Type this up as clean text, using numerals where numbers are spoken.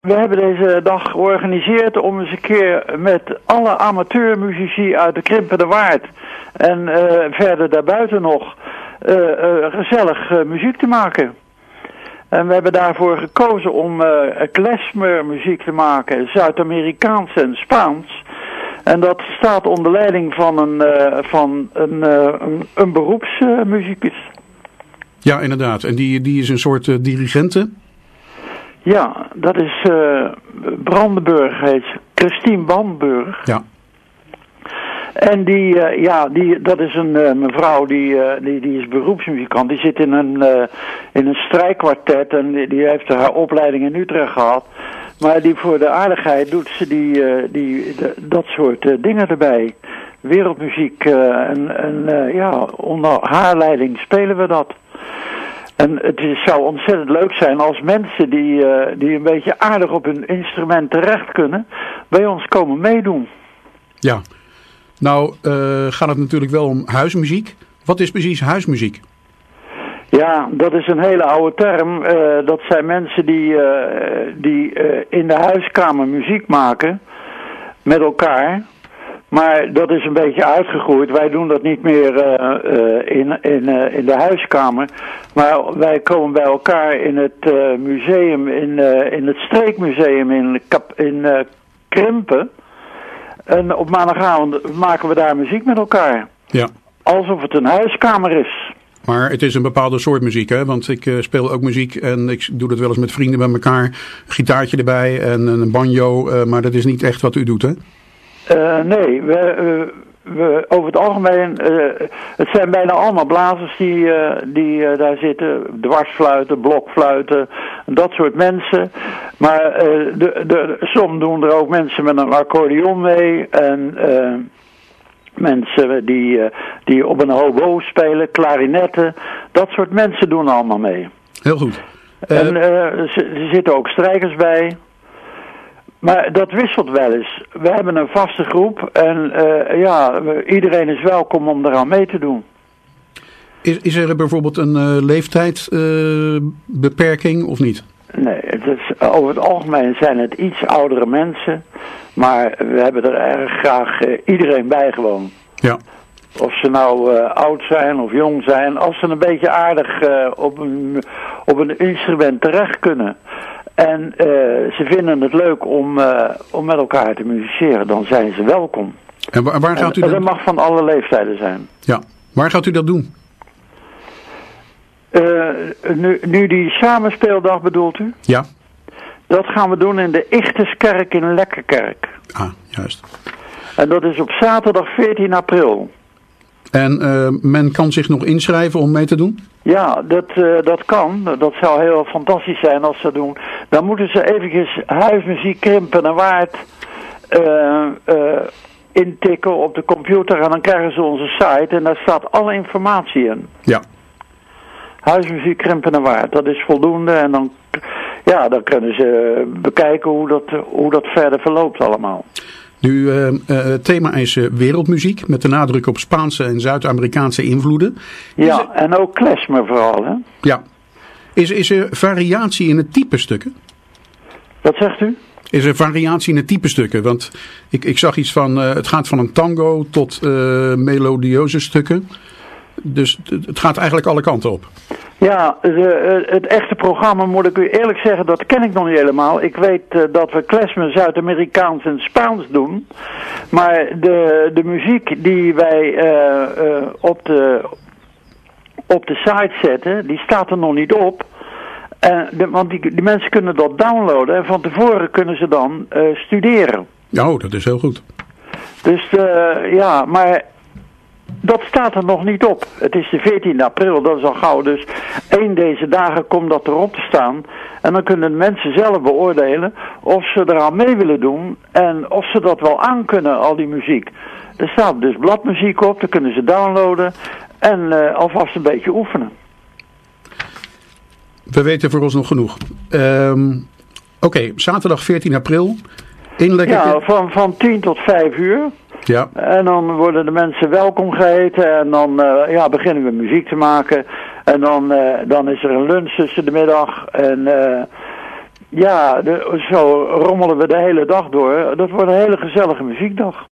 We hebben deze dag georganiseerd om eens een keer met alle amateurmuzici uit de Krimpende Waard en verder daarbuiten nog gezellig muziek te maken. En we hebben daarvoor gekozen om klezmermuziek te maken, Zuid-Amerikaans en Spaans. En dat staat onder leiding van een beroepsmuzikus. Ja, inderdaad. En die is een soort dirigente? Ja, dat is Brandenburg, heet Christine Brandenburg. Ja. En dat is een mevrouw die is beroepsmuzikant. Die zit in een strijkkwartet en die heeft haar opleiding in Utrecht gehad. Maar die voor de aardigheid doet ze dat soort dingen erbij. Wereldmuziek onder haar leiding spelen we dat. En het zou ontzettend leuk zijn als mensen die een beetje aardig op hun instrument terecht kunnen, bij ons komen meedoen. Ja, nou gaat het natuurlijk wel om huismuziek. Wat is precies huismuziek? Ja, dat is een hele oude term. Dat zijn mensen die in de huiskamer muziek maken met elkaar. Maar dat is een beetje uitgegroeid. Wij doen dat niet meer in de huiskamer. Maar wij komen bij elkaar in het museum, in het streekmuseum in Krimpen. En op maandagavond maken we daar muziek met elkaar. Ja. Alsof het een huiskamer is. Maar het is een bepaalde soort muziek, hè? Want ik speel ook muziek en ik doe dat wel eens met vrienden bij elkaar. Een gitaartje erbij en een banjo, maar dat is niet echt wat u doet, hè? Nee, we over het algemeen, het zijn bijna allemaal blazers die daar zitten. Dwarsfluiten, blokfluiten, dat soort mensen. Maar soms doen er ook mensen met een accordeon mee. En mensen die op een hobo spelen, klarinetten. Dat soort mensen doen allemaal mee. Heel goed. En er zitten ook strijkers bij. Maar dat wisselt wel eens. We hebben een vaste groep en iedereen is welkom om eraan mee te doen. Is er bijvoorbeeld een leeftijdsbeperking of niet? Nee, over het algemeen zijn het iets oudere mensen. Maar we hebben er erg graag iedereen bij gewoon. Ja. Of ze nou oud zijn of jong zijn. Als ze een beetje aardig op een instrument terecht kunnen. En ze vinden het leuk om met elkaar te musiceren. Dan zijn ze welkom. En waar gaat u dat? Dat mag van alle leeftijden zijn. Ja. Waar gaat u dat doen? Nu die samenspeeldag bedoelt u? Ja. Dat gaan we doen in de Ichteskerk in Lekkerkerk. Ah, juist. En dat is op zaterdag 14 april. En men kan zich nog inschrijven om mee te doen? Ja, dat kan. Dat zou heel fantastisch zijn als ze dat doen. Dan moeten ze eventjes huismuziek Krimpende Waard intikken op de computer. En dan krijgen ze onze site en daar staat alle informatie in. Ja. Huismuziek Krimpende Waard, dat is voldoende. En dan kunnen ze bekijken hoe dat verder verloopt allemaal. Nu, het thema is wereldmuziek, met de nadruk op Spaanse en Zuid-Amerikaanse invloeden. En ook klezmer vooral, hè? Ja. Is er variatie in het type stukken? Wat zegt u? Is er variatie in het type stukken? Want ik zag iets van, het gaat van een tango tot melodieuze stukken. Dus het gaat eigenlijk alle kanten op. Ja, het echte programma, moet ik u eerlijk zeggen, dat ken ik nog niet helemaal. Ik weet dat we klezmer Zuid-Amerikaans en Spaans doen. Maar de muziek die wij op de site zetten, die staat er nog niet op. Want die mensen kunnen dat downloaden en van tevoren kunnen ze dan studeren. Oh, dat is heel goed. Dus maar dat staat er nog niet op. Het is de 14 april, dat is al gauw. Dus één deze dagen komt dat erop te staan. En dan kunnen de mensen zelf beoordelen of ze eraan mee willen doen. En of ze dat wel aankunnen, al die muziek. Er staat dus bladmuziek op, dan kunnen ze downloaden. En alvast een beetje oefenen. We weten voor ons nog genoeg. Oké, zaterdag 14 april. Van 10 tot 5 uur. Ja. En dan worden de mensen welkom geheten en dan beginnen we muziek te maken. En dan is er een lunch tussen de middag. En Ja, zo rommelen we de hele dag door. Dat wordt een hele gezellige muziekdag.